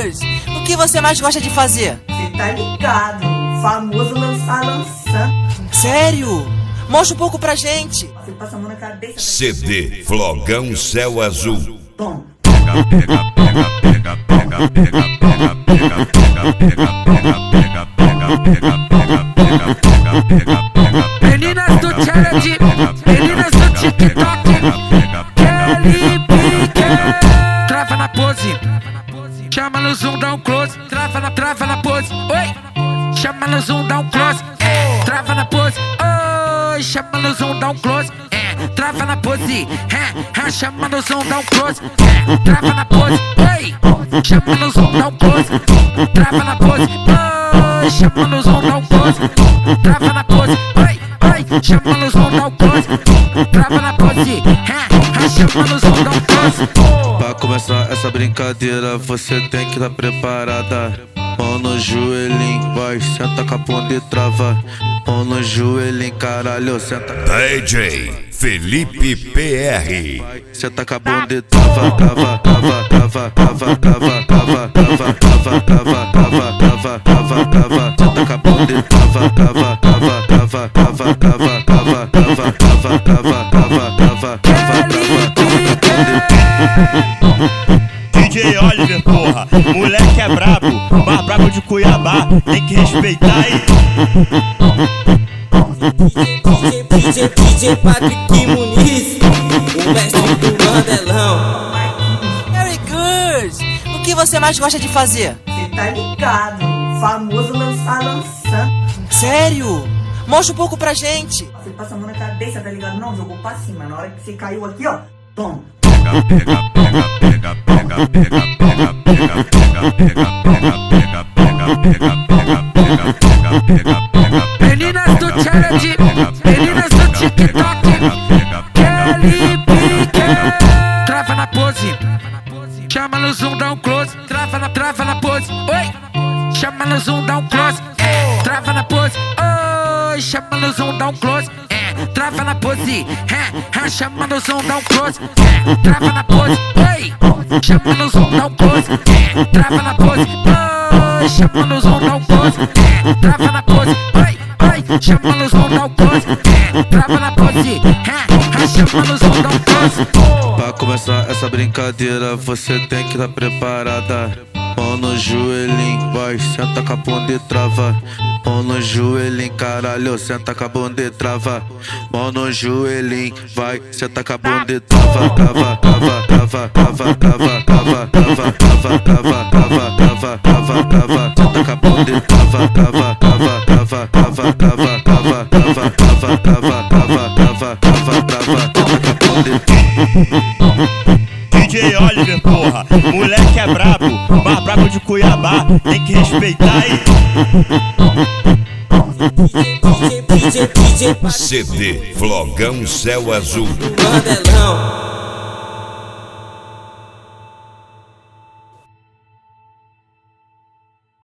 Good! O que você mais gosta de fazer? Cê tá ligado, famoso lançando. Sério? Mostra um pouco pra gente. Você passa a mão na cabeça. CD Flogão Céu Azul. Toma. Meninas do challenge, meninas do TikTok, Kelly Pique. Trava na pose, chama no zoom, dá um close. Trava na pose, oi. Chama no zoom, dá um close. Trava na pose, oi. Chama no zoom, dá um close. Trava na pose, chama no zoom, dá um close. Trava na pose, oi. Chama no zoom, dá um close. Trava na pose, oi. Chama no zoom, dá um close. Trava na pose, oi. Chama no zoom, dá um close. Trava na pose, chama no zoom, dá um close. Pra começar essa brincadeira, você tem que estar preparada. Mão no joelhinho, vai, senta com a bunda e trava. Mão no joelhinho, caralho, senta. DJ Felipe PR. Senta com a bunda e trava, trava, trava, trava, trava, trava, trava, trava, trava, trava, trava, trava, trava, trava. Senta com a bunda e trava, trava, trava, trava, trava, trava, trava, trava, trava, trava, trava, trava, trava. DJ Oliver, porra, moleque é brabo, mais brabo de Cuiabá, tem que respeitar aí. DJ Patrick Muniz, o mestre do Mandelão. Very good! O que você mais gosta de fazer? Cê tá ligado, famoso lançando. Sério? Mostra um pouco pra gente. Você passa a mão na cabeça, tá ligado? Não, jogou pra cima. Na hora que você caiu aqui, ó, toma. Meninas do challenge, meninas do TikTok, Kelly Pique. Trava na pose, chama no zoom, dá um close. Trava na pose, oi. Chama no zoom, dá um close. Trava na pose, oi. Chama no zoom, dá um close. Trava na pose, chama no zoom, dá um close. Trava na pose, oi. Chama no zoom, dá um close. Trava na pose, oi. Chama no zoom, dá um close. Trava na pose, oi. Chama no zoom, dá um close. Trava na pose, chama no zoom, dá um close. Pra começar essa brincadeira, você tem que estar preparada. Mão no joelhinho, vai, senta com a bunda e trava. Mão no joelhinho, caralho, senta com a bunda e trava. Mão no joelhinho, vai, senta com a bunda e trava. Trava, trava, trava, trava, trava, trava, trava, trava, trava, trava, trava, trava, trava. Senta com a bunda e trava, trava, trava, trava, trava, trava, trava, trava, trava, trava, trava, trava, trava, trava. Senta com a bunda e DJ Oliver, porra, moleque é brabo, mais brabo de Cuiabá, tem que respeitar aí. CD Flogão Céu Azul. Mandelão.